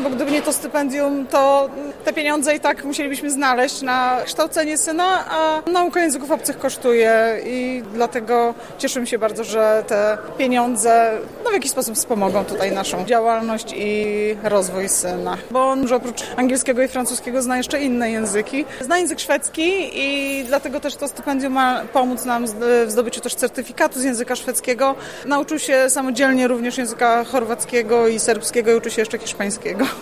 bo gdyby nie to stypendium, to te pieniądze i tak musielibyśmy znaleźć na kształcenie syna, a nauka języków obcych kosztuje i dlatego cieszymy się bardzo, że te pieniądze w jakiś sposób wspomogą tutaj naszą działalność i rozwój syna. Bo on już oprócz angielskiego i francuskiego zna jeszcze inne języki. Zna język szwedzki i dlatego też to stypendium ma pomóc nam w zdobyciu też certyfikatu z języka szwedzkiego. Nauczył się samodzielnie również języka chorwackiego i serbskiego i uczy się jeszcze hiszpańskiego.